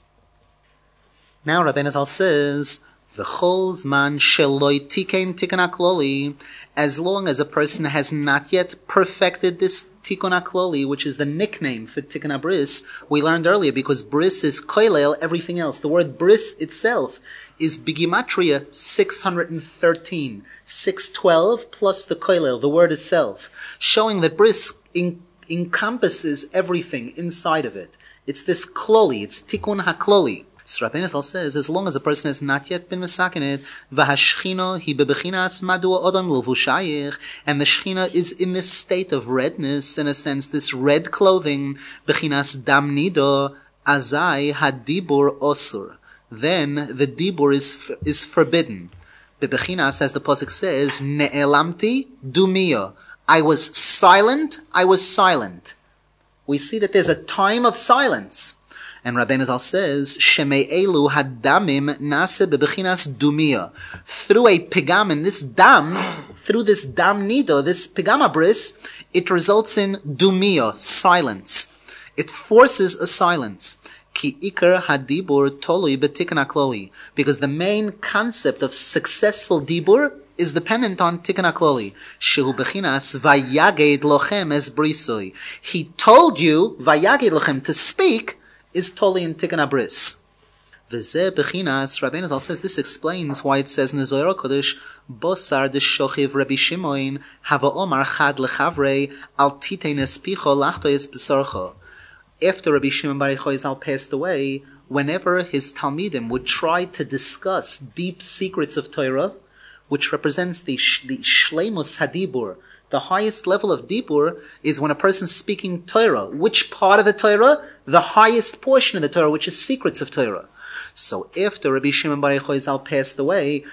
Now Rabbeinu Zal says, V'chol zman sheloi tikein Tikkun HaKloli, as long as a person has not yet perfected this Tikkun HaKloli, which is the nickname for Tikkun HaBris, we learned earlier, because bris is koilel, everything else. The word bris itself is bigimatria six hundred thirteen, six twelve plus the koilel, the word itself, showing that bris in, encompasses everything inside of it. It's this kloli, it's Tikkun HaKloli. So Rabbeinu Zal says, as long as a person has not yet been misakenet, v'hashchina hi bebechinas madua odam levushayich, and the shchina is in this state of redness, in a sense, this red clothing, bechinas dam nido, azai hadibur osur. Then the dibur is is forbidden. Bebechinas, as the pasuk says, ne'elamti dumia. I was silent, I was silent. We see that there's a time of silence. And Rabbeinu Zal says, Shemei elu hadamim nase bebechinas dumia. Through a pigam, in this dam, through this dam nido, this pigam abris, it results in dumia, silence. It forces a silence. Ki ikar hadibur tolui betikkun hakloli. Because the main concept of successful dibur is dependent on Tikkun HaKloli. Shehu bechinas vayaged lochem es brisoi. He told you, vayaged lochem, to speak, is totally in Tikkun HaBris. V'zeh bechinas, Rabbeinu Zal says, this explains why it says in the Zohar HaKodesh, Bosar deshochiv Rabbi Shimon, hava omar chad lechavrei, al titein espicho lachtois besorcho. After Rabbi Shimon Bar Yochai Zal passed away, whenever his Talmidim would try to discuss deep secrets of Torah, which represents the, sh- the shleimus hadibur, the highest level of dibur is when a person's speaking Torah. Which part of the Torah? The highest portion of the Torah, which is secrets of Torah. So after Rabbi Shimon Bar Yochai Zal passed away,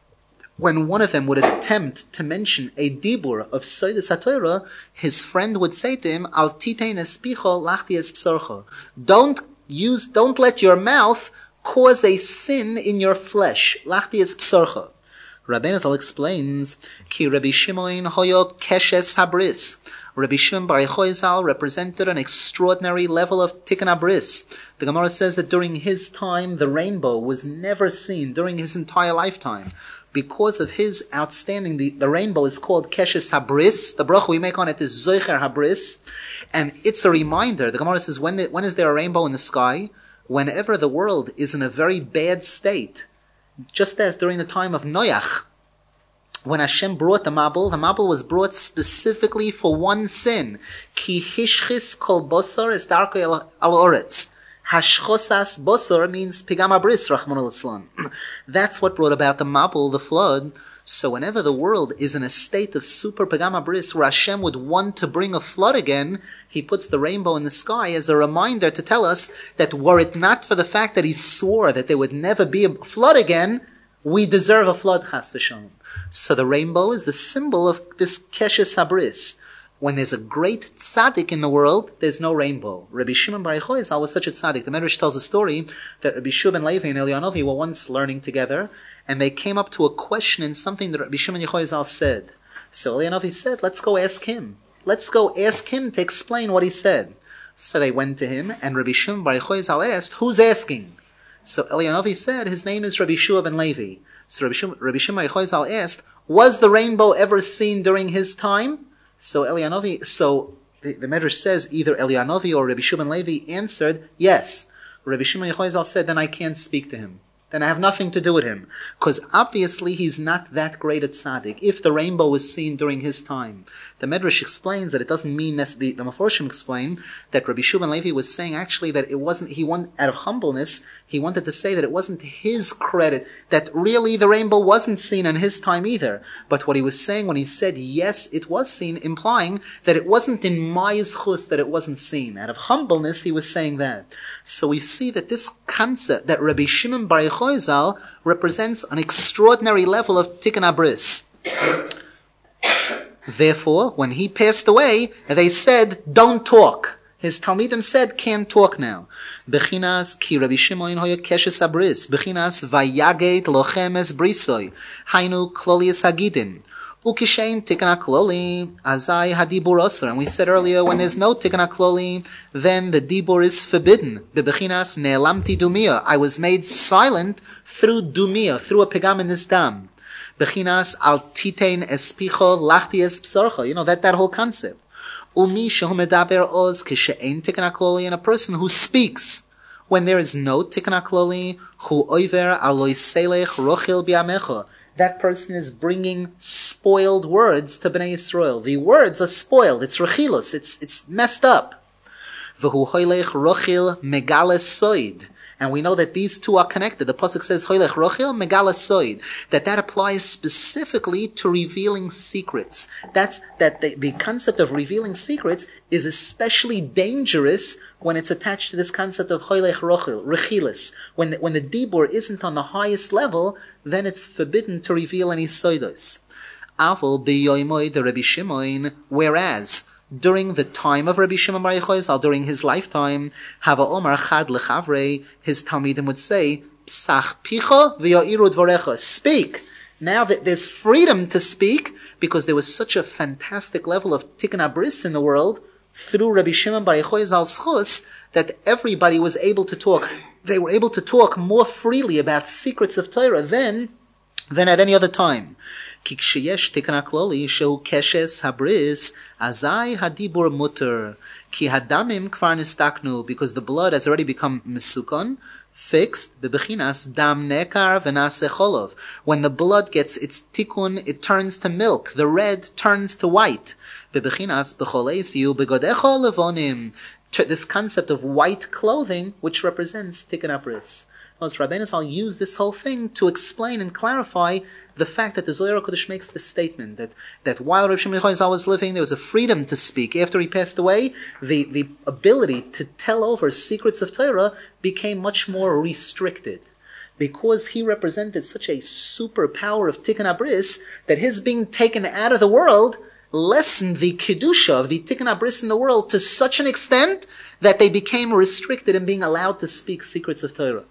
when one of them would attempt to mention a dibur of Seides HaTorah, his friend would say to him, Al titein espicho lachti es psorcho. Don't use, don't let your mouth cause a sin in your flesh. Lachti es psorcho. Rabbeinu Zal explains, Ki Rabbi Shimon hoyo keshes habris. Rabbi Shimon Bar Yochai Zal represented an extraordinary level of Tikkun HaBris. The Gemara says that during his time, the rainbow was never seen during his entire lifetime. Because of his outstanding, the, the rainbow is called Keshes HaBris. The bracha we make on it is Zoicher HaBris. And it's a reminder. The Gemara says, when, the, when is there a rainbow in the sky? Whenever the world is in a very bad state. Just as during the time of Noach, when Hashem brought the Mabul, the Mabul was brought specifically for one sin. Ki hishchis kol bosor es darko al oretz. Hashchosas bosor means pigam abris, Rachmana litzlan. That's what brought about the Mabul, the flood. So whenever the world is in a state of super pigam abris, where Hashem would want to bring a flood again, He puts the rainbow in the sky as a reminder to tell us that were it not for the fact that He swore that there would never be a flood again, we deserve a flood, chas v'shalom. So the rainbow is the symbol of this Keshes HaBris. When there's a great tzaddik in the world, there's no rainbow. Rabbi Shimon Bar Yochai Zal was such a tzaddik. The Medrash tells a story that Rabbi Shua ben Levi and Elianovi were once learning together, and they came up to a question in something that Rabbi Shimon Yochai Zal said. So Elianovi said, let's go ask him. Let's go ask him to explain what he said. So they went to him, and Rabbi Shimon Bar Yochai Zal asked, who's asking? So Elianovi said, his name is Rabbi Shua ben Levi. So Rabbi Shimon, Rabbi Shimon Bar Yochai Zal asked, was the rainbow ever seen during his time? So Elianovi, so the, the Medrash says either Elianovi or Rabbi Shua ben Levi answered, yes. Rabbi Shimon Yochai Zal said, then I can't speak to him. Then I have nothing to do with him. Because obviously he's not that great a tzaddik, if the rainbow was seen during his time. The Medrash explains that it doesn't mean, the, the Meforshim explain that Rabbi Shua ben Levi was saying actually that it wasn't, he wanted, out of humbleness, he wanted to say that it wasn't his credit, that really the rainbow wasn't seen in his time either. But what he was saying when he said, yes, it was seen, implying that it wasn't in my zchus that it wasn't seen. Out of humbleness, he was saying that. So we see that this concept, that Rabbi Shimon Bar Yochai Zal represents an extraordinary level of Tikkun HaBris. Therefore, when he passed away, they said, don't talk. His Talmidim said, can't talk now. Bechinas ki Rabbi Shimon hoya keshes habris. Bechinas vayaged lochem es brisoi. Hainu klolius hagidin. Ukishain tikkun hakloli, azai hadibur osur. And we said earlier, when there's no tikkun hakloli, then the dibur is forbidden. Bebechinas ne'elamti dumia. I was made silent through dumia, through a pegam in this dam. Bechinas al titein espicho lachti es psorcha. You know, that, that whole concept. Umi shehu medaber oz kishe'ein tikkun hakloli. And a person who speaks when there is no tikkun hakloli, hu oiver aloi selech rochil bi'amecha. That person is bringing spoiled words to Bnei Yisrael. The words are spoiled. It's rechilus. It's it's messed up. V'hu hoylech rochil megales soid. And we know that these two are connected. The pasuk says hoylech rochil megales soid. That that applies specifically to revealing secrets. That's that the, the concept of revealing secrets is especially dangerous when it's attached to this concept of hoylech rochil, rechilus. When the, when the dibur isn't on the highest level, then it's forbidden to reveal any soidos. Aval biyoimoy the Rabbi Shimon, whereas during the time of Rabbi Shimon Bar Yochai, during his lifetime, Hava Omar Chad Lechavrei, his Talmidim would say, Psach picha v'yo'iru dvarecha. Speak. Now that there's freedom to speak, because there was such a fantastic level of tikkun abris in the world, through Rabbi Shimon Bar Yochai Zal Schus, that everybody was able to talk. They were able to talk more freely about secrets of Torah than, than at any other time. Ki ksheyesh tikkun hakloli shehu keshes habris azai hadibur muter ki hadamim kvar nistaknu, because the blood has already become misukon, fixed, bebechinas dam nekar v'nase cholov. When the blood gets its tikkun, it turns to milk. The red turns to white. Bebechinas b'choleisiu begodecho levonim. This concept of white clothing, which represents tikkun abris. Rabbeinu Zal use this whole thing to explain and clarify the fact that the Zohar HaKadosh makes this statement that, that while Rabbi Shimon Yochai Zal was living, there was a freedom to speak. After he passed away, the, the ability to tell over secrets of Torah became much more restricted. Because he represented such a superpower of tikkun abris, that his being taken out of the world lessened the kedusha of the tikkun abris in the world to such an extent that they became restricted in being allowed to speak secrets of Torah.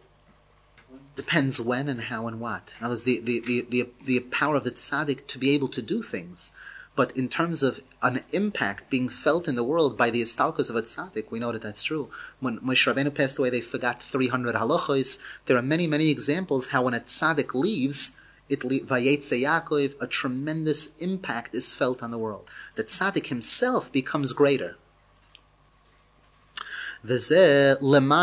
Depends when and how and what. In other words, the, the, the, the, the power of the tzaddik to be able to do things. But in terms of an impact being felt in the world by the istalkos of a tzaddik, we know that that's true. When Moshe Rabbeinu passed away, they forgot three hundred halachos. There are many, many examples how when a tzaddik leaves, it vayetze Yaakov, a tremendous impact is felt on the world. The tzaddik himself becomes greater. The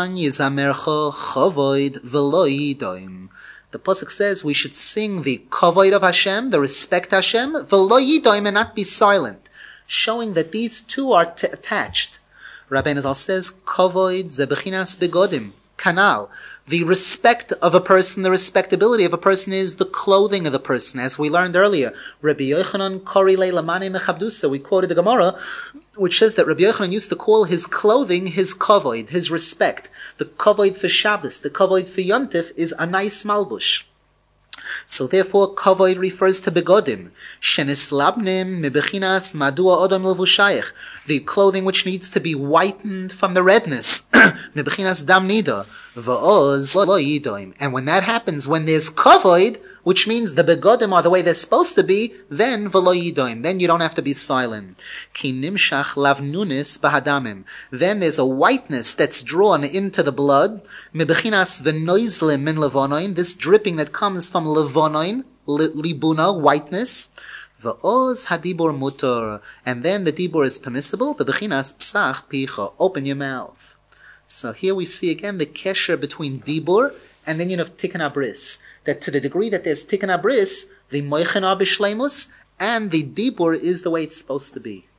pasuk says we should sing the kavod of Hashem, the respect Hashem, v'lo yidoim, and not be silent, showing that these two are t- attached. Rabbeinu Zal says kavod ze bechinas begodim, kanal. The respect of a person, the respectability of a person is the clothing of the person. As we learned earlier, Rabbi Yochanan kori le'lamane mechabdusa. We quoted the Gemara, which says that Rabbi Yochanan used to call his clothing his kavod, his respect. The kavod for Shabbos, the kavod for Yontif is a nice malbush. So therefore, kavod refers to begodim. Shenislabnim mibechinas madua odom levushayich. The clothing which needs to be whitened from the redness. Mibechinas dam nida. Va'oz lo yidoim. And when that happens, when there's kavod, which means the begodim are the way they're supposed to be, then v'lo yidoim. Then you don't have to be silent. Ki nimshach lavnunis bahadamim. Then there's a whiteness that's drawn into the blood. Mibechinas v'noizlim min levonoin. This dripping that comes from levonoin, libuna, whiteness. V'oz hadibur mutar. And then the dibur is permissible. Bebechinas psach picha. Open your mouth. So here we see again the kesher between dibur and then you have tikkun abris. That to the degree that there's tikkun abris, the moichena b'shleimus, and the dibur is the way it's supposed to be.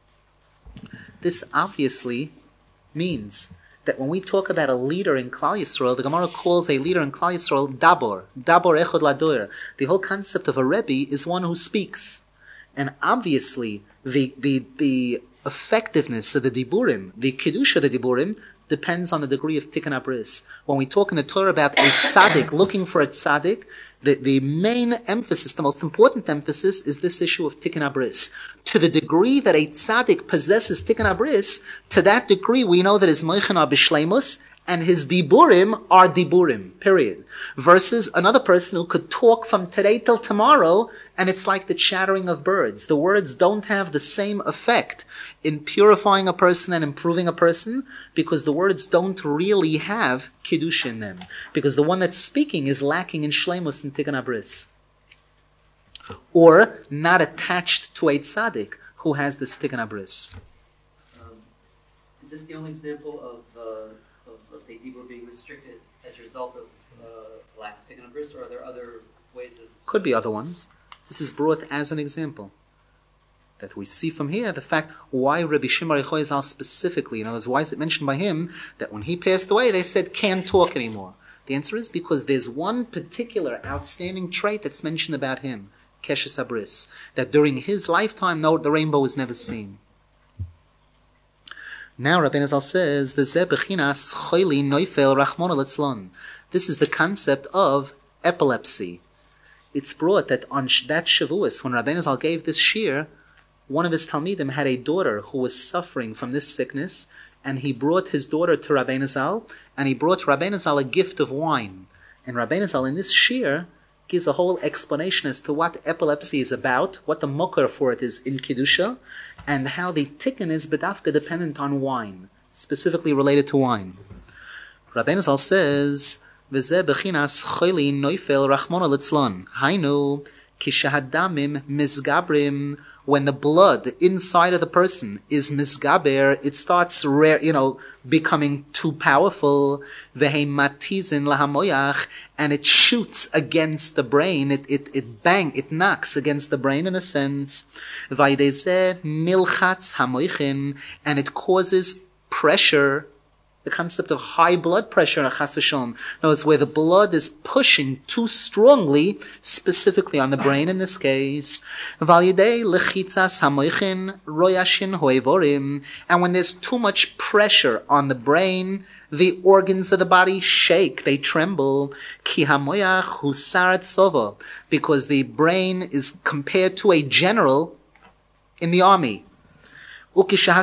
This obviously means that when we talk about a leader in Klal Yisrael, the Gemara calls a leader in Klal Yisrael dabor, dabor echod ladoyer. The whole concept of a rebbe is one who speaks. And obviously, the, the, the effectiveness of the diburim, the kiddush of the diburim, depends on the degree of tikkun abris. When we talk in the Torah about a tzaddik, looking for a tzaddik, the, the main emphasis, the most important emphasis, is this issue of tikkun abris. To the degree that a tzaddik possesses tikkun abris, to that degree we know that his moichena b'shleimus, and his diburim are diburim, period. Versus another person who could talk from today till tomorrow, and it's like the chattering of birds. The words don't have the same effect in purifying a person and improving a person, because the words don't really have kiddush in them. Because the one that's speaking is lacking in shleimus and tikkun abris. Or not attached to a tzaddik who has this tikkun abris. Um, is this the only example of, uh, of let's say, people being restricted as a result of uh, lack of tikkun abris, or are there other ways of... Could be other ones. This is brought as an example. That we see from here the fact why Rabbi Shimon Bar Yochai specifically, in other words, why is it mentioned by him that when he passed away they said can't talk anymore? The answer is because there's one particular outstanding trait that's mentioned about him, Keshes Abris, that during his lifetime no, the rainbow was never seen. Now Rabbi Nazal says, V'zeh b'chinas choili noifel rachmona litzlan. This is the concept of epilepsy. It's brought that on that Shavuos, when Rabbi Nazal gave this shir, one of his Talmidim had a daughter who was suffering from this sickness, and he brought his daughter to Rabbi Nazal, and he brought Rabbi Nazal a gift of wine. And Rabbi Nazal in this shir gives a whole explanation as to what epilepsy is about, what the mokar for it is in Kedusha, and how the tikkun is bedafka dependent on wine, specifically related to wine. Rabbi Nazal says, V'zeh b'chinas choili noifel rachmona litzlan. Hainu, kishahadamim mizgabrim. When the blood inside of the person is mizgaber, it starts rare, you know, becoming too powerful. V'hei matizin lahamoyach, and it shoots against the brain. It it it bang, it knocks against the brain in a sense. V'aydezeh nilchatz hamoichin, and it causes pressure. The concept of high blood pressure, chas v'shalom. No, it's where the blood is pushing too strongly, specifically on the brain in this case. V'al-yidei lechitzas hamoichin royashin hoevorim. And when there's too much pressure on the brain, the organs of the body shake, they tremble. Ki hamoyach husar tzova. Because the brain is compared to a general in the army. And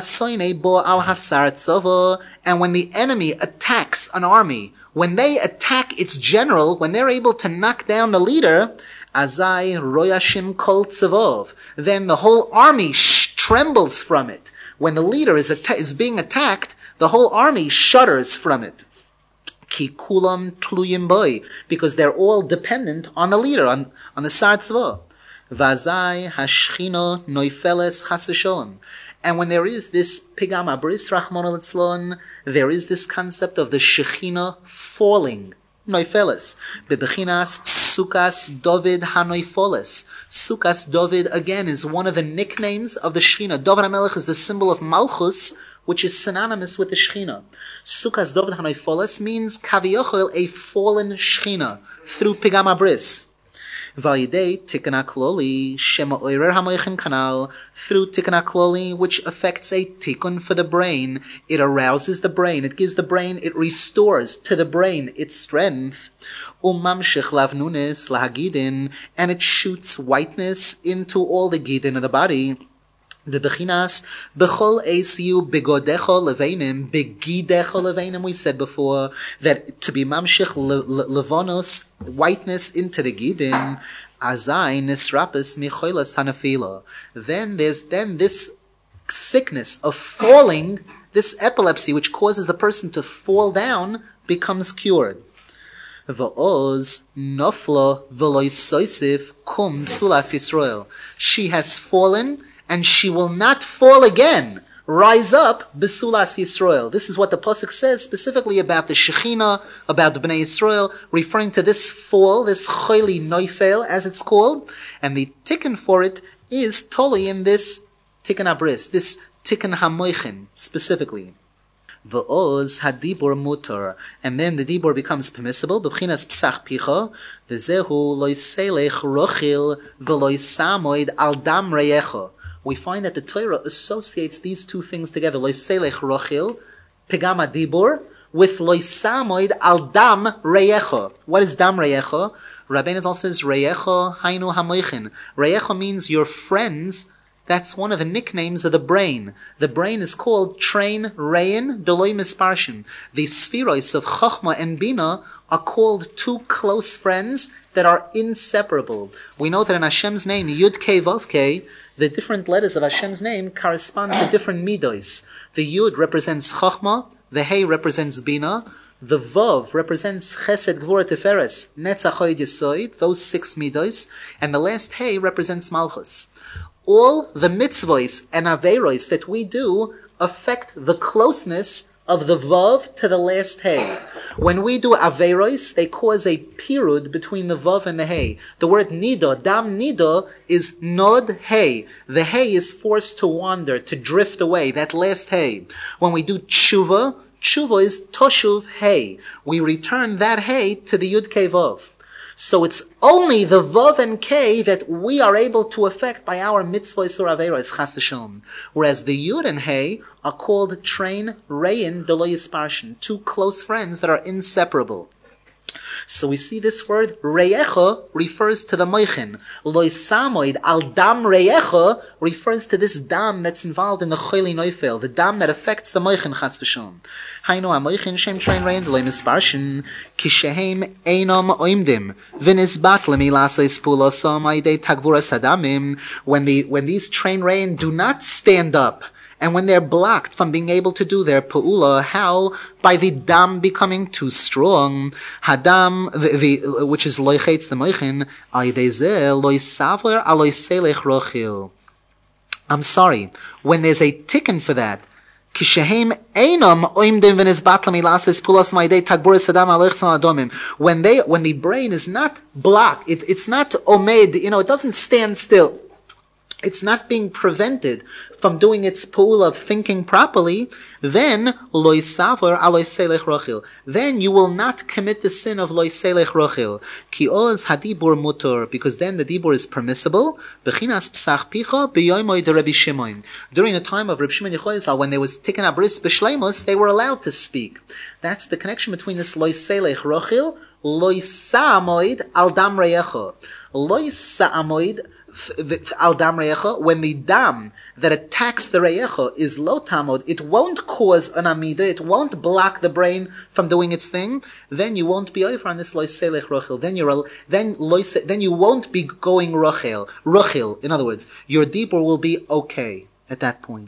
when the enemy attacks an army, when they attack its general, when they're able to knock down the leader, azai royashim kol tzavov, then the whole army sh- trembles from it. When the leader is, atta- is being attacked, the whole army shudders from it. Ki kulam tluyim boy, because they're all dependent on the leader, on, on the sar tzavah. Vazai hashchino noifeles chas v'sholem. And when there is this pigam abris rachmona litzlan, there is this concept of the Shechina falling. Noifeles. Bebechinas Sukas David hanoifoles. Sukas David, again, is one of the nicknames of the Shechina. David HaMelech is the symbol of Malchus, which is synonymous with the Shechina. Sukas David hanoifoles means kaviyochel, a fallen Shechina, through pigam abris. Validei tikkun kloli shema oirer hamoichin kanal, through tikkun kloli, which affects a tikkun for the brain. It arouses the brain, it gives the brain, it restores to the brain its strength. Umamshich lavnunis lahagidin, and it shoots whiteness into all the gidin of the body. The bechinas bechol esiu begodecho leveinim begidecho leveinim. We said before that to be mamshich levonos, whiteness into the gidin, azai nisrapis michoilas hanafila. Then there's then this sickness of falling, this epilepsy which causes the person to fall down, becomes cured. V'oz nofla v'loy soisif kum sulas Yisrael. She has fallen, and she will not fall again. Rise up, Besulas Yisrael. This is what the Pasuk says specifically about the Shechina, about the Bnei Yisrael, referring to this fall, this Choili Noifel, as it's called. And the tikkun for it is totally in this tikkun abris, this tikkun hamoichin, specifically. V'oz hadibur mutar, and then the dibur becomes permissible. B'chinas psach picha, v'zehu loiselech rochil v'loisamoid al dam reyecha. We find that the Torah associates these two things together, loiselech rochil, pigama dibur, with loisamoid al dam reyecha. What is dam reyecha? Rabbeinu Zal says reyecha hainu hamoichin. Reyecha means your friends That's one of the nicknames of the brain. The brain is called Train Rein Deloi Misparshim. The spheroids of Chachma and Bina are called two close friends that are inseparable. We know that in Hashem's name, Yud Kei Vav Kei, the different letters of Hashem's name correspond to different midos. The Yud represents Chachma, the Hey represents Bina, the Vav represents Chesed, Gvura, Tiferes, Netzach, Hod, Yesod, those six midos, and the last Hey represents Malchus. All the mitzvahs and averos that we do affect the closeness of the Vav to the last Hey. When we do averos, they cause a pirud between the Vav and the Hey. The word nida, dam nida, is nod Hey. The Hey is forced to wander, to drift away, that last Hey. When we do tshuva, tshuva is toshuv Hey. We return that Hey to the Yud Kei Vav. So it's only the Vav and K that we are able to affect by our mitzvahs or averos, chas v'shalom. Whereas the Yud and Hey are called Train Rein Delo Yisparshin, two close friends that are inseparable. So we see this word Reyecha refers to the Moichin. Loi Samoid al Dam Reyecha refers to this dam that's involved in the Choli Neufel, the dam that affects the Moichin chas v'shalom. Hainu ha-Moichin shem Train Rein Delo Yisparshin ki shehem einam oimdim v'nizbat lemilasais pulosam aidei tagvuras hadamim. When the when these Train Rein do not stand up, and when they're blocked from being able to do their pu'ula, how? By the dam becoming too strong. Hadam, the, the, which is loichetz the moichin, aydezeh loisaver aloiselech rochil. I'm sorry, when there's a tikkun for that, kishehem einam oimdim v'nizbat lamilasis pulas ma'idei tagburis hadam alechsan adomim. When they, when the brain is not blocked, it, it's not omed, you know, it doesn't stand still. It's not being prevented from doing its pool of thinking properly, then loy savar aloy selech rochil. Then you will not commit the sin of loy selech rochil. Ki oz hadibur mutor, because then the dibur is permissible. Bechinas psach picha beyomoy de Rabbi Shimon. During the time of Rabbi Shimon Yechoyzal, when there was tikkun abris b'shleimus, they were allowed to speak. That's the connection between this loy selech rochil, loy sa'amoid al dam reyecha. Loy sa'amoid al dam reyecha, when the dam that attacks the reyecha is lo tamod, it won't cause an amida, it won't block the brain from doing its thing. Then you won't be over on this loy selech rochel. Then you're then loy then you won't be going rochel. Rochel, in other words, your dibur will be okay at that point.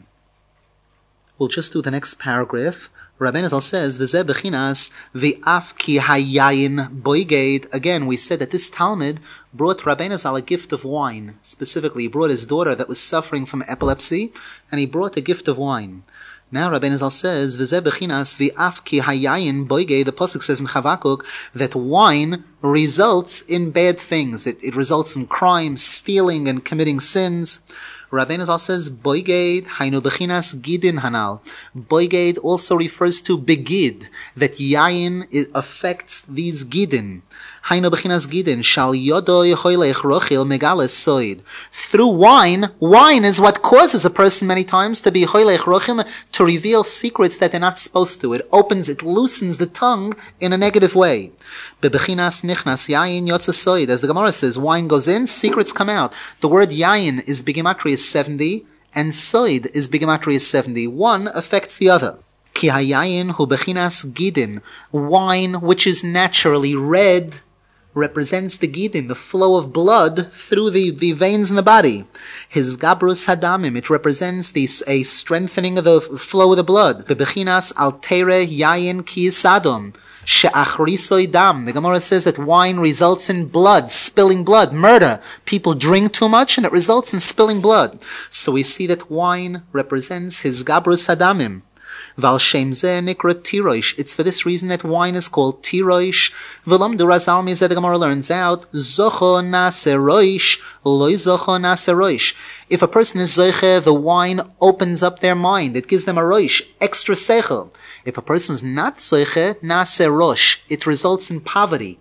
We'll just do the next paragraph. Rabbeinu Zal says, "V'zeh bechinas v'af ki hayayin boiged." Again, we said that this Talmud brought Rabbeinu Zal a gift of wine. Specifically, he brought his daughter that was suffering from epilepsy, and he brought a gift of wine. Now Rabbeinu Zal says, "V'zeh bechinas v'af ki hayayin boiged." The pasuk says in Chavakuk that wine results in bad things. It, it results in crime, stealing, and committing sins. Rabbeinu Zal says, Boiged, hainu bechinas gidin hanal. Boiged also refers to begid, that yayin affects these gidin. Hainu bechinas gidin, shal yodo yechoylech rochil megales soid. Through wine, wine is what causes a person many times to be yechoylech rochim, to reveal secrets that they're not supposed to. It opens, it loosens the tongue in a negative way. Bebechinas nichnas yayin yotze soid. As the Gemara says, wine goes in, secrets come out. The word yayin is bigimatri is seventy, and soid is bigimatri is seventy. One affects the other. Ki hayayin hu bechinas gidin. Wine, which is naturally red, represents the gidin, the flow of blood through the, the veins in the body. His gabrus hadamim, it represents this, a strengthening of the flow of the blood. Bebechinas altere yayin ki sadom. She'achrisoy dam. The Gemara says that wine results in blood, spilling blood, murder. People drink too much and it results in spilling blood. So we see that wine represents his gabrus hadamim. Val shem zeh nikra tiroish. It's for this reason that wine is called tiroish. V'lam durazal mizeh, the Gemara learns out, zocho naseroish, loy zocho naseroish. If a person is zoche, the wine opens up their mind. It gives them a roish, extra seichel. If a person is not zoche, naserosh, it results in poverty,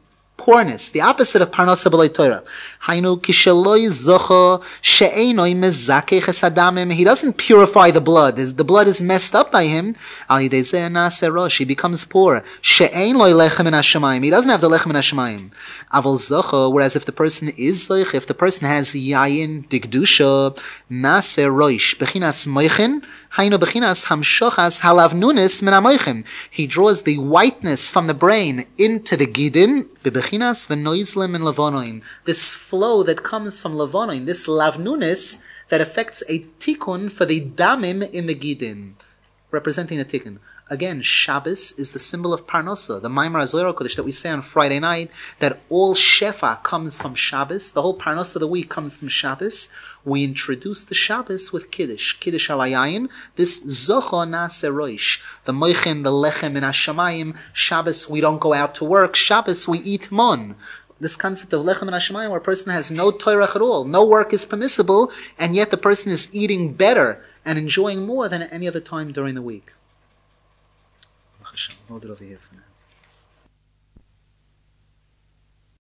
poorness, the opposite of parnasa b'lei Torah. Hainu kisheloi zocha she'enoi mezakeh chesadamim. He doesn't purify the blood. The blood is messed up by him. Al yidei zeh na'aseh rosh. He becomes poor. She'ein loi lechem min hashamayim. He doesn't have the lechem min hashamayim. Aval zocha, whereas if the person is zoich, if the person has yayin digdusha, na'aseh rosh, bechinas moichin, hainu bechinas hamshochas halavnunis min hamoichin. He draws the whiteness from the brain into the gidin, bebechinas v'noizlim and lavonoin. This flow that comes from lavonoin, this lavnunis that affects a tikkun for the damim in the gidin, representing the tikkun. Again, Shabbos is the symbol of Parnasa, the Maimar HaZohar Kodesh that we say on Friday night, that all Shefa comes from Shabbos, the whole Parnasa of the week comes from Shabbos. We introduce the Shabbos with Kiddush, Kiddush Alayayin, this Zocho Na'aseh Rosh, the Moichin, the Lechem in Hashamayim. Shabbos we don't go out to work, Shabbos we eat mon. This concept of Lechem in Hashamayim, where a person has no Torah at all, no work is permissible, and yet the person is eating better and enjoying more than at any other time during the week. Hold it over here for now.